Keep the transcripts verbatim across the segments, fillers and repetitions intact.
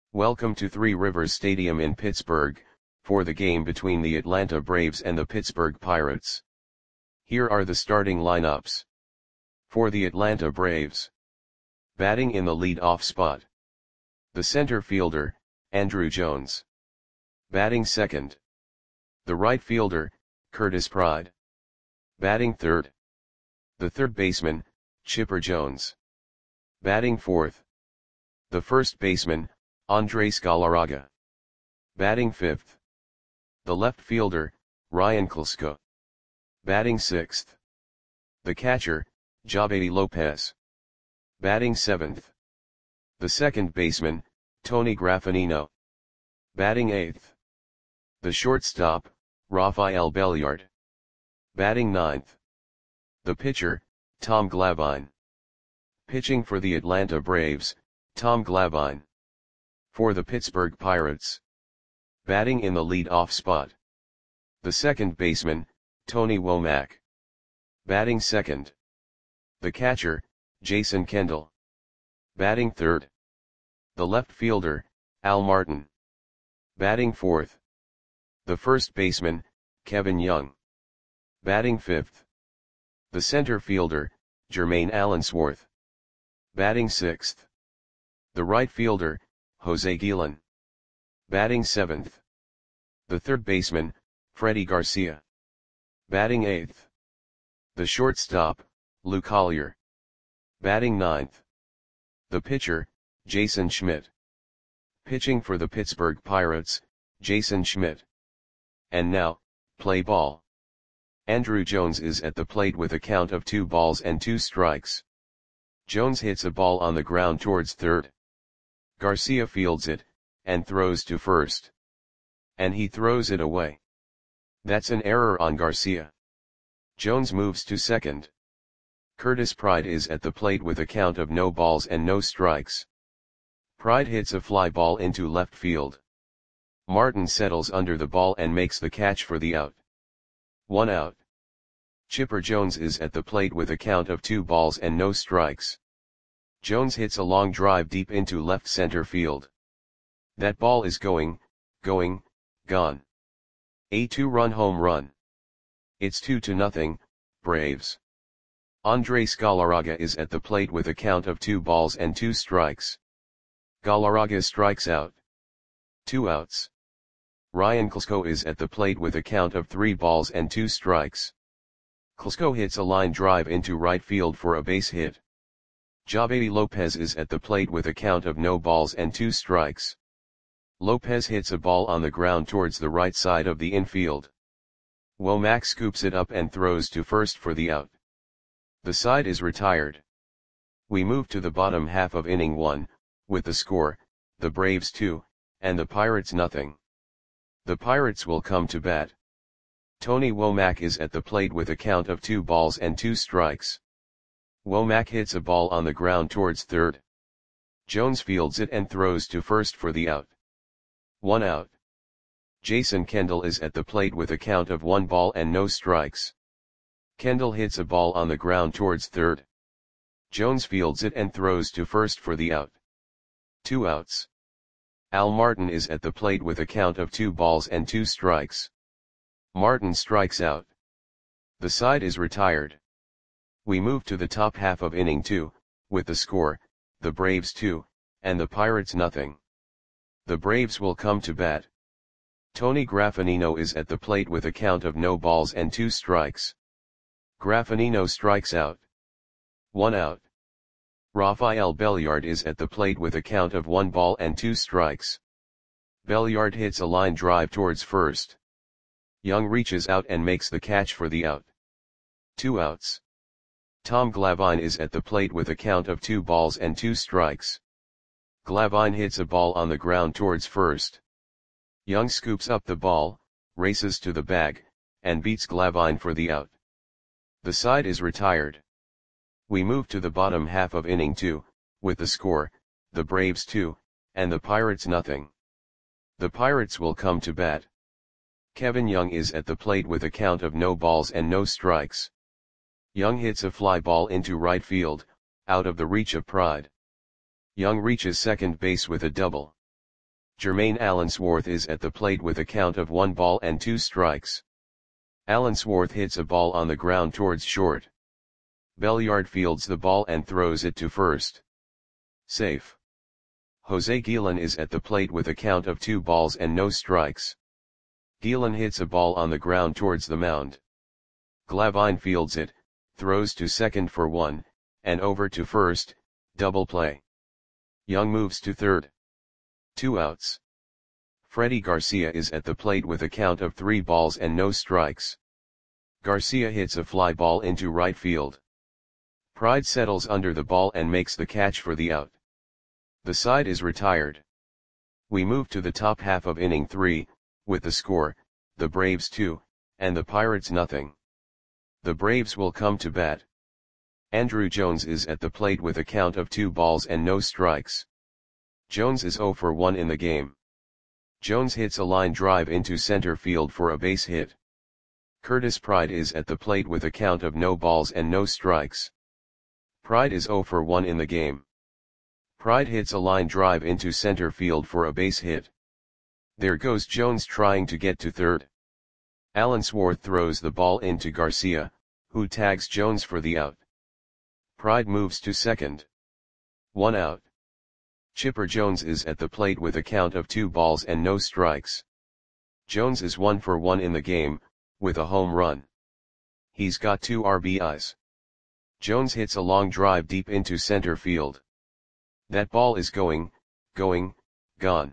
Welcome to Three Rivers Stadium in Pittsburgh, for the game between the Atlanta Braves and the Pittsburgh Pirates. Here are the starting lineups. For the Atlanta Braves. Batting in the lead-off spot. The center fielder, Andruw Jones. Batting second. The right fielder, Curtis Pride. Batting third. The third baseman, Chipper Jones. Batting fourth. The first baseman, Andres Galarraga. Batting fifth. The left fielder, Ryan Klesko. Batting sixth. The catcher, Javedi Lopez. Batting seventh. The second baseman, Tony Graffagnino. Batting eighth. The shortstop, Rafael Belliard. Batting ninth. The pitcher, Tom Glavine. Pitching for the Atlanta Braves, Tom Glavine. For the Pittsburgh Pirates. Batting in the lead-off spot. The second baseman, Tony Womack. Batting second. The catcher, Jason Kendall. Batting third. The left fielder, Al Martin. Batting fourth. The first baseman, Kevin Young. Batting fifth. The center fielder, Jermaine Allensworth. Batting sixth. The right fielder, Jose Guillen. Batting seventh. The third baseman, Freddie Garcia. Batting eighth. The shortstop, Lou Collier. Batting ninth. The pitcher, Jason Schmidt. Pitching for the Pittsburgh Pirates, Jason Schmidt. And now, play ball. Andruw Jones is at the plate with a count of two balls and two strikes. Jones hits a ball on the ground towards third. Garcia fields it, and throws to first. And he throws it away. That's an error on Garcia. Jones moves to second. Curtis Pride is at the plate with a count of no balls and no strikes. Pride hits a fly ball into left field. Martin settles under the ball and makes the catch for the out. One out. Chipper Jones is at the plate with a count of two balls and no strikes. Jones hits a long drive deep into left center field. That ball is going, going, gone. A two-run home run. It's two to nothing, Braves. Andres Galarraga is at the plate with a count of two balls and two strikes. Galarraga strikes out. Two outs. Ryan Klesko is at the plate with a count of three balls and two strikes. Klesko hits a line drive into right field for a base hit. Javedi Lopez is at the plate with a count of no balls and two strikes. Lopez hits a ball on the ground towards the right side of the infield. Womack scoops it up and throws to first for the out. The side is retired. We move to the bottom half of inning one, with the score, the Braves two, and the Pirates nothing. The Pirates will come to bat. Tony Womack is at the plate with a count of two balls and two strikes. Womack hits a ball on the ground towards third. Jones fields it and throws to first for the out. One out. Jason Kendall is at the plate with a count of one ball and no strikes. Kendall hits a ball on the ground towards third. Jones fields it and throws to first for the out. Two outs. Al Martin is at the plate with a count of two balls and two strikes. Martin strikes out. The side is retired. We move to the top half of inning two, with the score, the Braves two, and the Pirates nothing. The Braves will come to bat. Tony Graffagnino is at the plate with a count of no balls and two strikes. Graffagnino strikes out. One out. Rafael Belliard is at the plate with a count of one ball and two strikes. Belliard hits a line drive towards first. Young reaches out and makes the catch for the out. Two outs. Tom Glavine is at the plate with a count of two balls and two strikes. Glavine hits a ball on the ground towards first. Young scoops up the ball, races to the bag, and beats Glavine for the out. The side is retired. We move to the bottom half of inning two, with the score, the Braves two, and the Pirates nothing. The Pirates will come to bat. Kevin Young is at the plate with a count of no balls and no strikes. Young hits a fly ball into right field, out of the reach of Pride. Young reaches second base with a double. Jermaine Allensworth is at the plate with a count of one ball and two strikes. Allensworth hits a ball on the ground towards short. Belliard fields the ball and throws it to first. Safe. Jose Guillen is at the plate with a count of two balls and no strikes. Guillen hits a ball on the ground towards the mound. Glavine fields it, throws to second for one, and over to first, double play. Young moves to third. Two outs. Freddie Garcia is at the plate with a count of three balls and no strikes. Garcia hits a fly ball into right field. Pride settles under the ball and makes the catch for the out. The side is retired. We move to the top half of inning three, with the score, the Braves two, and the Pirates nothing. The Braves will come to bat. Andruw Jones is at the plate with a count of two balls and no strikes. Jones is oh for one in the game. Jones hits a line drive into center field for a base hit. Curtis Pride is at the plate with a count of no balls and no strikes. Pride is oh for one in the game. Pride hits a line drive into center field for a base hit. There goes Jones trying to get to third. Allensworth throws the ball into Garcia, who tags Jones for the out. Pride moves to second. One out. Chipper Jones is at the plate with a count of two balls and no strikes. Jones is one for one in the game, with a home run. He's got two R B Is. Jones hits a long drive deep into center field. That ball is going, going, gone.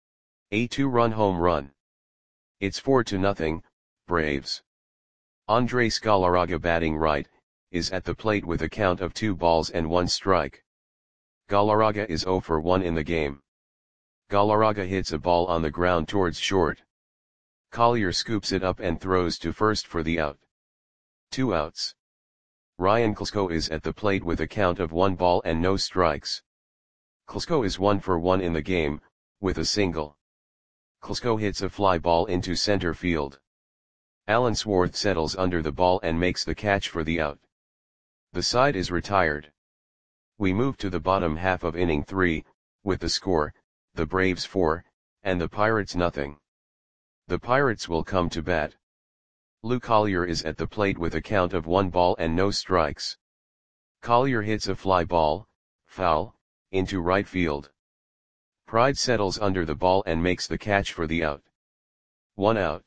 A two-run home run. It's four to nothing, Braves. Andres Galarraga batting right, is at the plate with a count of two balls and one strike. Galarraga is oh for one in the game. Galarraga hits a ball on the ground towards short. Collier scoops it up and throws to first for the out. Two outs. Ryan Klesko is at the plate with a count of one ball and no strikes. Klesko is one for one in the game, with a single. Klesko hits a fly ball into center field. Allensworth settles under the ball and makes the catch for the out. The side is retired. We move to the bottom half of inning three, with the score, the Braves four, and the Pirates nothing. The Pirates will come to bat. Lou Collier is at the plate with a count of one ball and no strikes. Collier hits a fly ball, foul, into right field. Pride settles under the ball and makes the catch for the out. One out.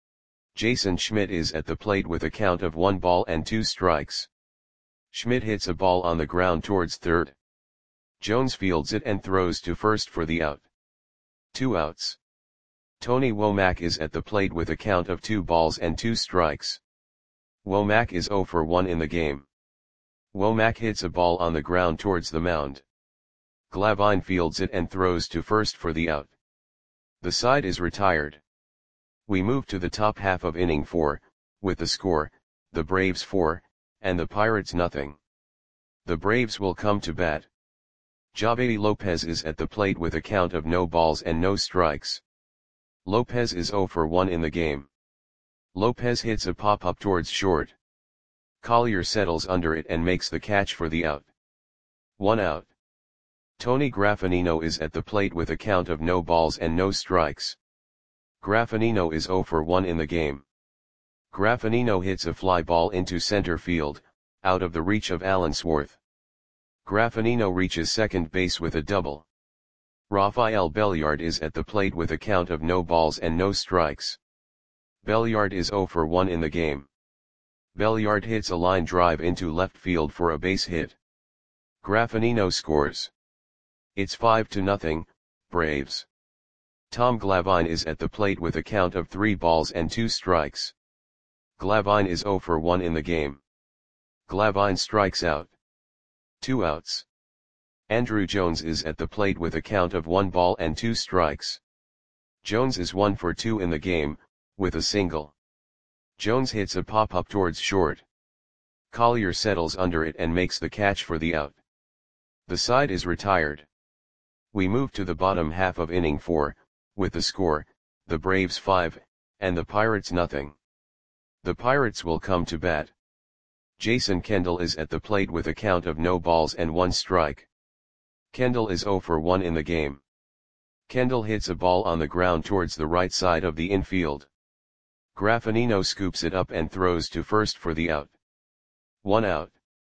Jason Schmidt is at the plate with a count of one ball and two strikes. Schmidt hits a ball on the ground towards third. Jones fields it and throws to first for the out. Two outs. Tony Womack is at the plate with a count of two balls and two strikes. Womack is oh for one in the game. Womack hits a ball on the ground towards the mound. Glavine fields it and throws to first for the out. The side is retired. We move to the top half of inning four, with the score, the Braves four, and the Pirates nothing. The Braves will come to bat. Javedi Lopez is at the plate with a count of no balls and no strikes. Lopez is oh for one in the game. Lopez hits a pop-up towards short. Collier settles under it and makes the catch for the out. One out. Tony Graffinino is at the plate with a count of no balls and no strikes. Graffinino is oh for one in the game. Graffinino hits a fly ball into center field, out of the reach of Allensworth. Graffinino reaches second base with a double. Rafael Belliard is at the plate with a count of no balls and no strikes. Belliard is oh for one in the game. Belliard hits a line drive into left field for a base hit. Graffinino scores. It's five to nothing, Braves. Tom Glavine is at the plate with a count of three balls and two strikes. Glavine is oh for one in the game. Glavine strikes out. Two outs. Andruw Jones is at the plate with a count of one ball and two strikes. Jones is one for two in the game, with a single. Jones hits a pop-up towards short. Collier settles under it and makes the catch for the out. The side is retired. We move to the bottom half of inning four, with the score, the Braves five, and the Pirates nothing. The Pirates will come to bat. Jason Kendall is at the plate with a count of no balls and one strike. Kendall is oh for one in the game. Kendall hits a ball on the ground towards the right side of the infield. Graffinino scoops it up and throws to first for the out. One out.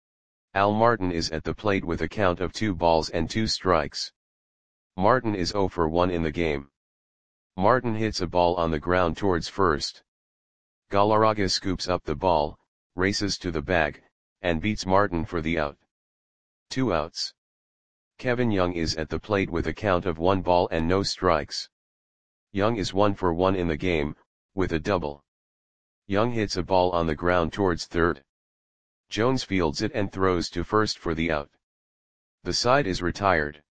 Al Martin is at the plate with a count of two balls and two strikes. Martin is zero for one in the game. Martin hits a ball on the ground towards first. Galarraga scoops up the ball, races to the bag, and beats Martin for the out. Two outs. Kevin Young is at the plate with a count of one ball and no strikes. Young is one for one in the game, with a double. Young hits a ball on the ground towards third. Jones fields it and throws to first for the out. The side is retired.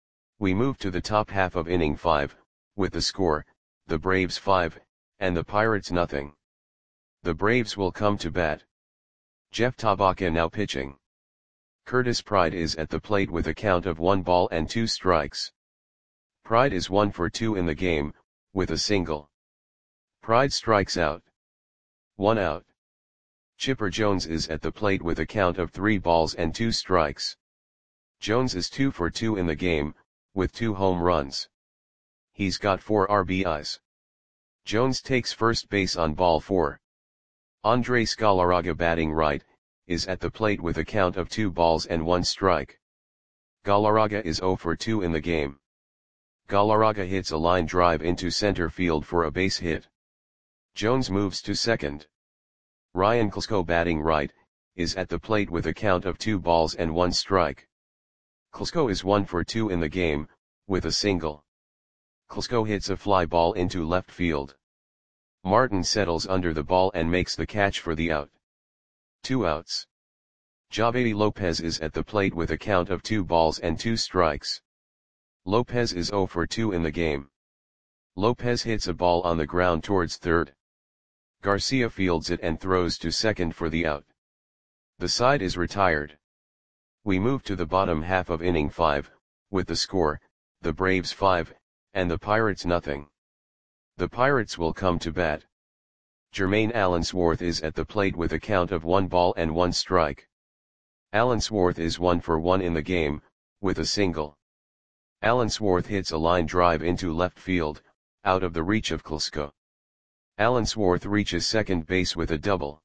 We move to the top half of inning five, with the score, the Braves five, and the Pirates nothing. The Braves will come to bat. Jeff Tabaka now pitching. Curtis Pride is at the plate with a count of one ball and two strikes. Pride is one for two in the game, with a single. Pride strikes out. One out. Chipper Jones is at the plate with a count of three balls and two strikes. Jones is two for two in the game, with two home runs. He's got four R B Is. Jones takes first base on ball four. Andres Galarraga, batting right, is at the plate with a count of two balls and one strike. Galarraga is zero for two in the game. Galarraga hits a line drive into center field for a base hit. Jones moves to second. Ryan Klesko, batting right, is at the plate with a count of two balls and one strike. Klesko is one for two in the game, with a single. Klesko hits a fly ball into left field. Martin settles under the ball and makes the catch for the out. Two outs. Javedi Lopez is at the plate with a count of two balls and two strikes. Lopez is zero for two in the game. Lopez hits a ball on the ground towards third. Garcia fields it and throws to second for the out. The side is retired. We move to the bottom half of inning five, with the score, the Braves five, and the Pirates nothing. The Pirates will come to bat. Jermaine Allensworth is at the plate with a count of one ball and one strike. Allensworth is one for one in the game, with a single. Allensworth hits a line drive into left field, out of the reach of Klesko. Allensworth reaches second base with a double.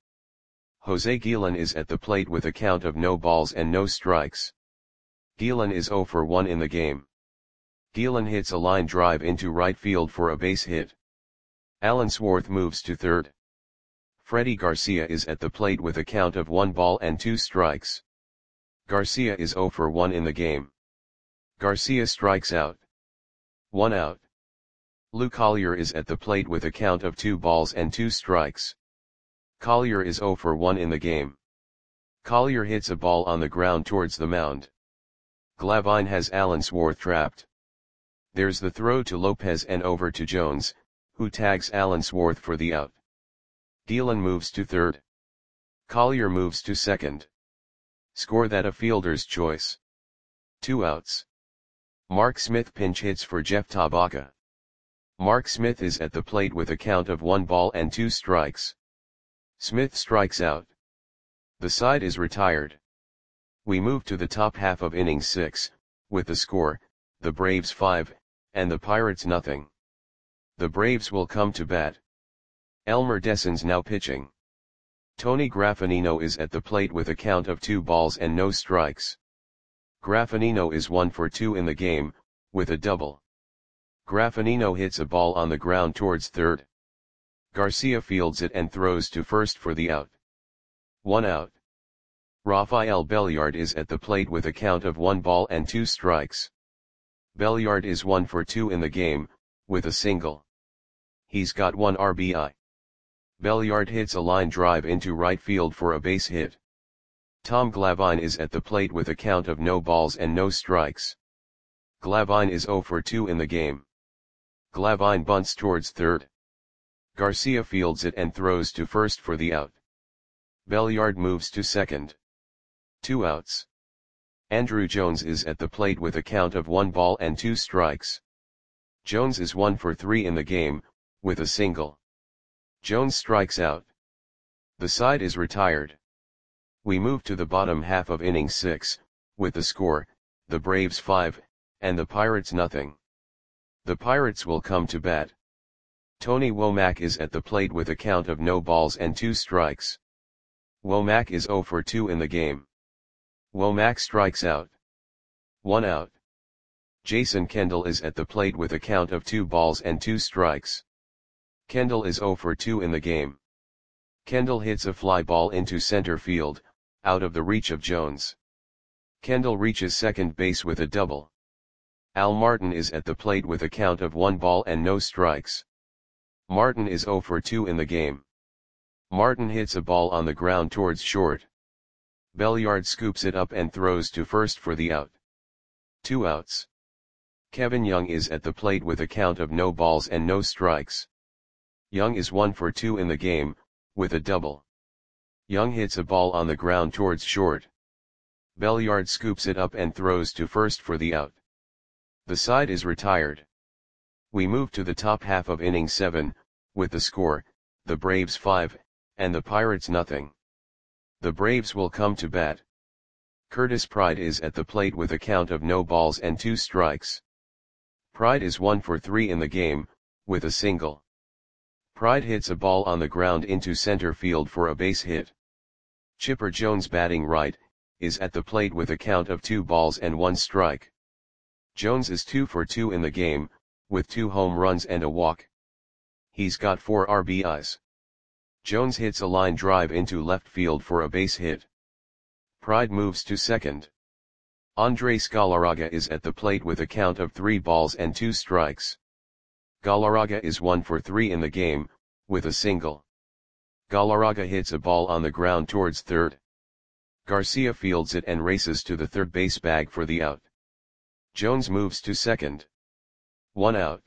Jose Guillen is at the plate with a count of no balls and no strikes. Guillen is zero for one in the game. Guillen hits a line drive into right field for a base hit. Allensworth moves to third. Freddie Garcia is at the plate with a count of one ball and two strikes. Garcia is zero for one in the game. Garcia strikes out. One out. Lou Collier is at the plate with a count of two balls and two strikes. Collier is zero for one in the game. Collier hits a ball on the ground towards the mound. Glavine has Allensworth trapped. There's the throw to Lopez and over to Jones, who tags Allensworth for the out. Guillen moves to third. Collier moves to second. Score that a fielder's choice. Two outs. Mark Smith pinch hits for Jeff Tabaka. Mark Smith is at the plate with a count of one ball and two strikes. Smith strikes out. The side is retired. We move to the top half of inning six, with the score, the Braves five, and the Pirates nothing. The Braves will come to bat. Elmer Dessens now pitching. Tony Graffinino is at the plate with a count of two balls and no strikes. Graffinino is one for two in the game, with a double. Graffinino hits a ball on the ground towards third. Garcia fields it and throws to first for the out. One out. Rafael Belliard is at the plate with a count of one ball and two strikes. Belliard is one for two in the game, with a single. He's got one R B I. Belliard hits a line drive into right field for a base hit. Tom Glavine is at the plate with a count of no balls and no strikes. Glavine is zero for two in the game. Glavine bunts towards third. Garcia fields it and throws to first for the out. Belliard moves to second. Two outs. Andrew Jones is at the plate with a count of one ball and two strikes. Jones is one for three in the game, with a single. Jones strikes out. The side is retired. We move to the bottom half of inning six, with the score, the Braves five, and the Pirates nothing. The Pirates will come to bat. Tony Womack is at the plate with a count of no balls and two strikes. Womack is zero for two in the game. Womack strikes out. One out. Jason Kendall is at the plate with a count of two balls and two strikes. Kendall is zero for two in the game. Kendall hits a fly ball into center field, out of the reach of Jones. Kendall reaches second base with a double. Al Martin is at the plate with a count of one ball and no strikes. Martin is zero for two in the game. Martin hits a ball on the ground towards short. Belliard scoops it up and throws to first for the out. Two outs. Kevin Young is at the plate with a count of no balls and no strikes. Young is one for two in the game, with a double. Young hits a ball on the ground towards short. Belliard scoops it up and throws to first for the out. The side is retired. We move to the top half of inning seven, with the score, the Braves five, and the Pirates nothing. The Braves will come to bat. Curtis Pride is at the plate with a count of no balls and two strikes. Pride is one for three in the game, with a single. Pride hits a ball on the ground into center field for a base hit. Chipper Jones, batting right, is at the plate with a count of two balls and one strike. Jones is two for two in the game, with two home runs and a walk. He's got four R B Is. Jones hits a line drive into left field for a base hit. Pride moves to second. Andres Galarraga is at the plate with a count of three balls and two strikes. Galarraga is one for three in the game, with a single. Galarraga hits a ball on the ground towards third. Garcia fields it and races to the third base bag for the out. Jones moves to second. One out.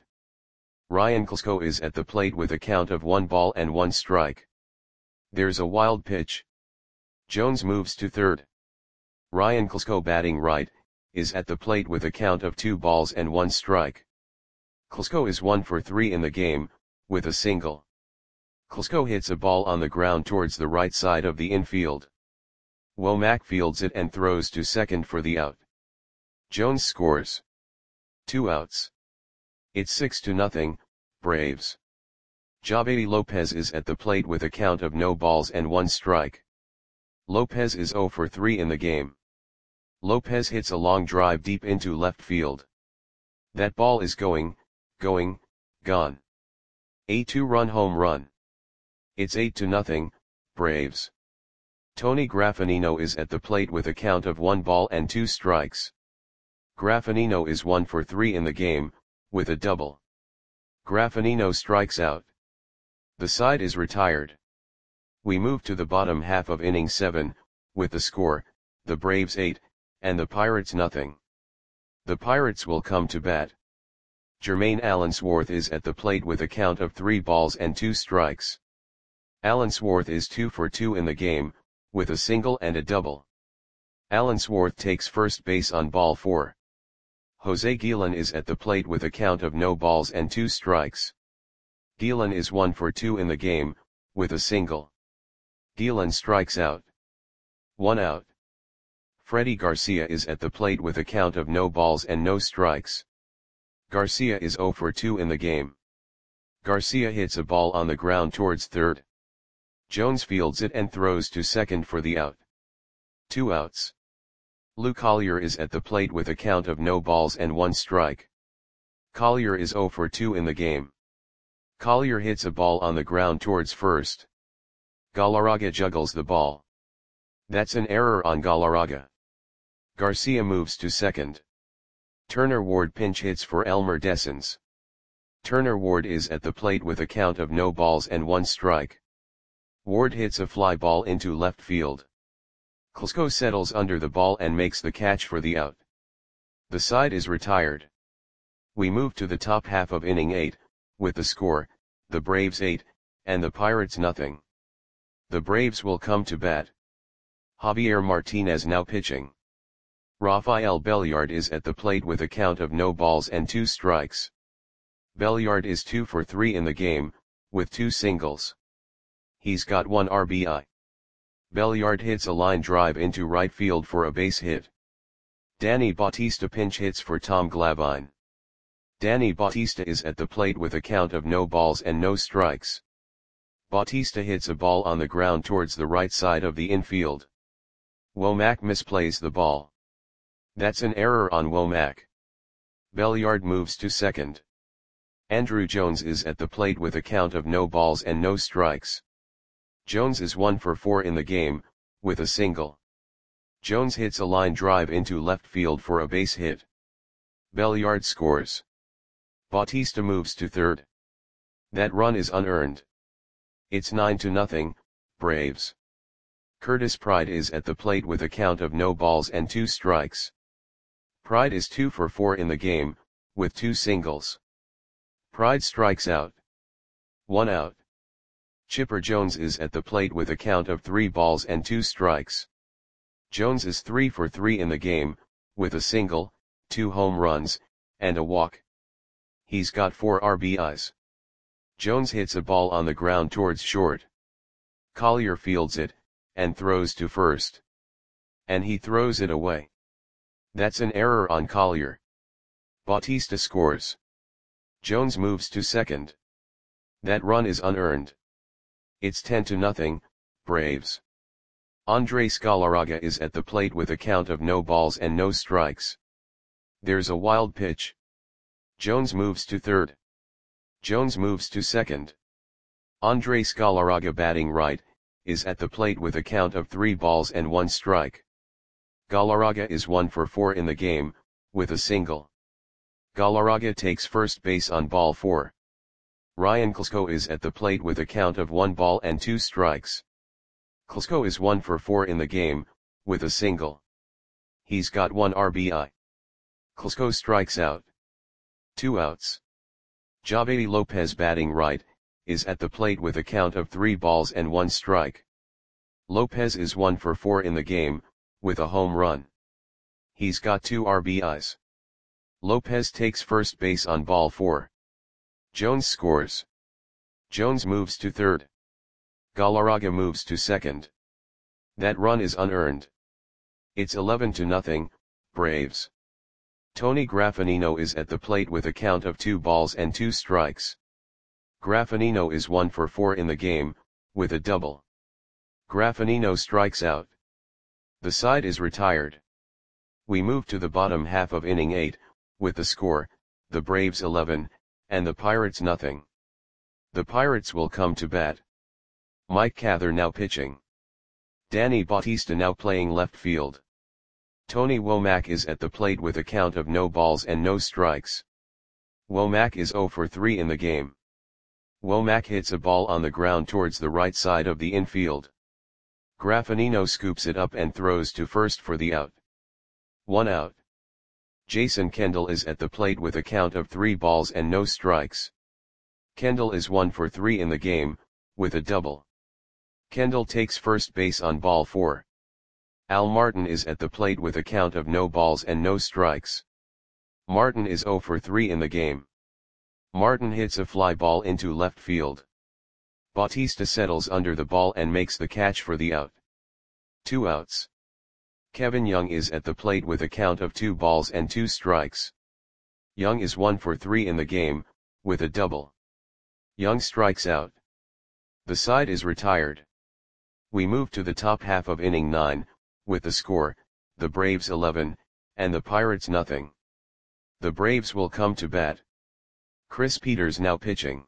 Ryan Klesko is at the plate with a count of one ball and one strike. There's a wild pitch. Jones moves to third. Ryan Klesko, batting right, is at the plate with a count of two balls and one strike. Klesko is one for three in the game, with a single. Klesko hits a ball on the ground towards the right side of the infield. Womack fields it and throws to second for the out. Jones scores. Two outs. It's six to nothing, Braves. Javedi Lopez is at the plate with a count of no balls and one strike. Lopez is zero for three in the game. Lopez hits a long drive deep into left field. That ball is going, going, gone. A two-run home run. It's eight to nothing, Braves. Tony Graffinino is at the plate with a count of one ball and two strikes. Graffinino is one for three in the game, with a double. Graffinino strikes out. The side is retired. We move to the bottom half of inning seven, with the score, the Braves eight, and the Pirates nothing. The Pirates will come to bat. Jermaine Allensworth is at the plate with a count of three balls and two strikes. Allensworth is two for two in the game, with a single and a double. Allensworth takes first base on ball four. Jose Guillen is at the plate with a count of no balls and two strikes. Guillen is one for two in the game, with a single. Guillen strikes out. One out. Freddie Garcia is at the plate with a count of no balls and no strikes. Garcia is zero for two in the game. Garcia hits a ball on the ground towards third. Jones fields it and throws to second for the out. Two outs. Lou Collier is at the plate with a count of no balls and one strike. Collier is zero for two in the game. Collier hits a ball on the ground towards first. Galarraga juggles the ball. That's an error on Galarraga. Garcia moves to second. Turner Ward pinch hits for Elmer Dessens. Turner Ward is at the plate with a count of no balls and one strike. Ward hits a fly ball into left field. Klesko settles under the ball and makes the catch for the out. The side is retired. We move to the top half of inning eight, with the score, the Braves eight, and the Pirates nothing. The Braves will come to bat. Javier Martinez now pitching. Rafael Belliard is at the plate with a count of no balls and two strikes. Belliard is two for three in the game, with two singles. He's got one R B I. Belliard hits a line drive into right field for a base hit. Danny Bautista pinch hits for Tom Glavine. Danny Bautista is at the plate with a count of no balls and no strikes. Bautista hits a ball on the ground towards the right side of the infield. Womack misplays the ball. That's an error on Womack. Belliard moves to second. Andruw Jones is at the plate with a count of no balls and no strikes. Jones is one for four in the game, with a single. Jones hits a line drive into left field for a base hit. Belliard scores. Bautista moves to third. That run is unearned. It's nine to nothing, Braves. Curtis Pride is at the plate with a count of no balls and two strikes. Pride is two for four in the game, with two singles. Pride strikes out. One out. Chipper Jones is at the plate with a count of three balls and two strikes. Jones is three for three in the game, with a single, two home runs, and a walk. He's got four R B Is. Jones hits a ball on the ground towards short. Collier fields it, and throws to first. And he throws it away. That's an error on Collier. Bautista scores. Jones moves to second. That run is unearned. It's ten to nothing, Braves. Andres Galarraga is at the plate with a count of no balls and no strikes. There's a wild pitch. Jones moves to third. Jones moves to second. Andres Galarraga, batting right, is at the plate with a count of three balls and one strike. Galarraga is one for four in the game, with a single. Galarraga takes first base on ball four. Ryan Klesko is at the plate with a count of one ball and two strikes. Klesko is one for four in the game, with a single. He's got one R B I. Klesko strikes out. Two outs. Javedi Lopez, batting right, is at the plate with a count of three balls and one strike. Lopez is one for four in the game, with a home run. He's got two R B Is. Lopez takes first base on ball four. Jones scores. Jones moves to third. Galarraga moves to second. That run is unearned. It's eleven to nothing, Braves. Tony Graffinino is at the plate with a count of two balls and two strikes. Graffinino is one for four in the game, with a double. Graffinino strikes out. The side is retired. We move to the bottom half of inning eight, with the score, the Braves eleven, and the Pirates nothing. The Pirates will come to bat. Mike Cather now pitching. Danny Bautista now playing left field. Tony Womack is at the plate with a count of no balls and no strikes. Womack is zero for three in the game. Womack hits a ball on the ground towards the right side of the infield. Graffinino scoops it up and throws to first for the out. One out. Jason Kendall is at the plate with a count of three balls and no strikes. Kendall is one for three in the game, with a double. Kendall takes first base on ball four. Al Martin is at the plate with a count of no balls and no strikes. Martin is zero for three in the game. Martin hits a fly ball into left field. Bautista settles under the ball and makes the catch for the out. Two outs. Kevin Young is at the plate with a count of two balls and two strikes. Young is one for three in the game, with a double. Young strikes out. The side is retired. We move to the top half of inning nine, with the score, the Braves eleven, and the Pirates nothing. The Braves will come to bat. Chris Peters now pitching.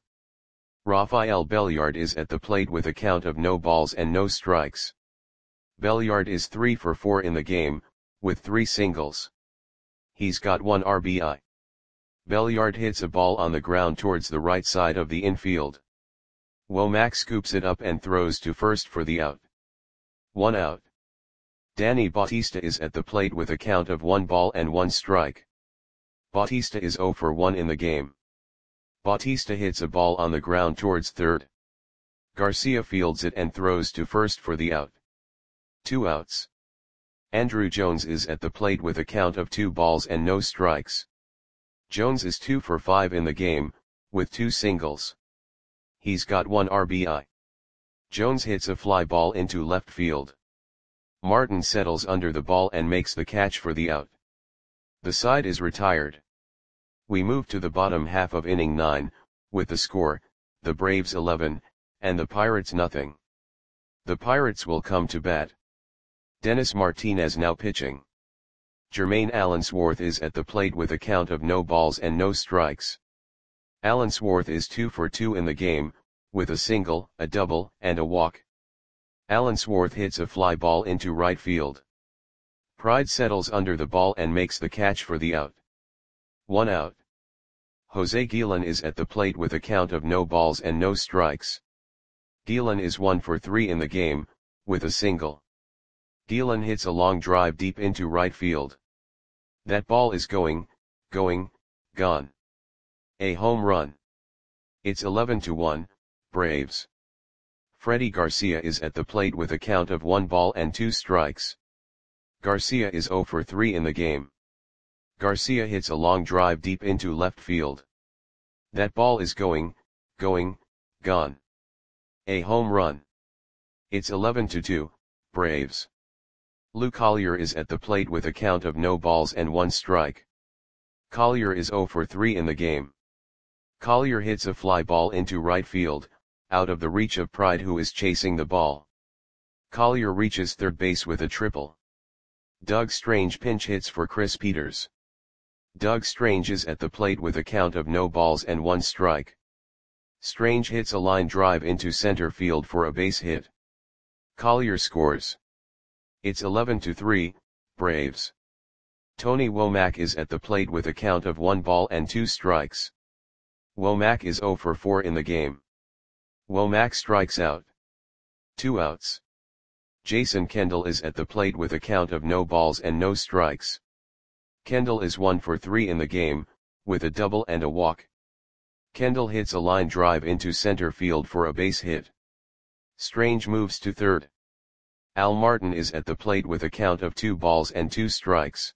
Rafael Belliard is at the plate with a count of no balls and no strikes. Belliard is three for four in the game, with three singles. He's got one R B I. Belliard hits a ball on the ground towards the right side of the infield. Womack scoops it up and throws to first for the out. One out. Danny Bautista is at the plate with a count of one ball and one strike. Bautista is zero for one in the game. Bautista hits a ball on the ground towards third. Garcia fields it and throws to first for the out. Two outs. Andruw Jones is at the plate with a count of two balls and no strikes. Jones is two for five in the game, with two singles. He's got one R B I. Jones hits a fly ball into left field. Martin settles under the ball and makes the catch for the out. The side is retired. We move to the bottom half of inning nine, with the score, the Braves eleven, and the Pirates nothing. The Pirates will come to bat. Dennis Martinez now pitching. Jermaine Allensworth is at the plate with a count of no balls and no strikes. Allensworth is two for two in the game, with a single, a double, and a walk. Allensworth hits a fly ball into right field. Pride settles under the ball and makes the catch for the out. One out. Jose Guillen is at the plate with a count of no balls and no strikes. Guillen is one for three in the game, with a single. Guillen hits a long drive deep into right field. That ball is going, going, gone. A home run. It's eleven to one, Braves. Freddie Garcia is at the plate with a count of one ball and two strikes. Garcia is zero for three in the game. Garcia hits a long drive deep into left field. That ball is going, going, gone. A home run. It's eleven to two, Braves. Lou Collier is at the plate with a count of no balls and one strike. Collier is zero for three in the game. Collier hits a fly ball into right field, out of the reach of Pride, who is chasing the ball. Collier reaches third base with a triple. Doug Strange pinch hits for Chris Peters. Doug Strange is at the plate with a count of no balls and one strike. Strange hits a line drive into center field for a base hit. Collier scores. It's eleven to three, Braves. Tony Womack is at the plate with a count of one ball and two strikes. Womack is zero for four in the game. Womack strikes out. Two outs. Jason Kendall is at the plate with a count of no balls and no strikes. Kendall is one for three in the game, with a double and a walk. Kendall hits a line drive into center field for a base hit. Strange moves to third. Al Martin is at the plate with a count of two balls and two strikes.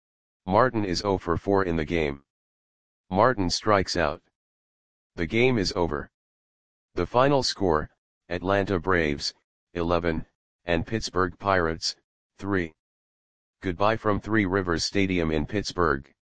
Martin is zero for four in the game. Martin strikes out. The game is over. The final score, Atlanta Braves, eleven, and Pittsburgh Pirates, three. Goodbye from Three Rivers Stadium in Pittsburgh.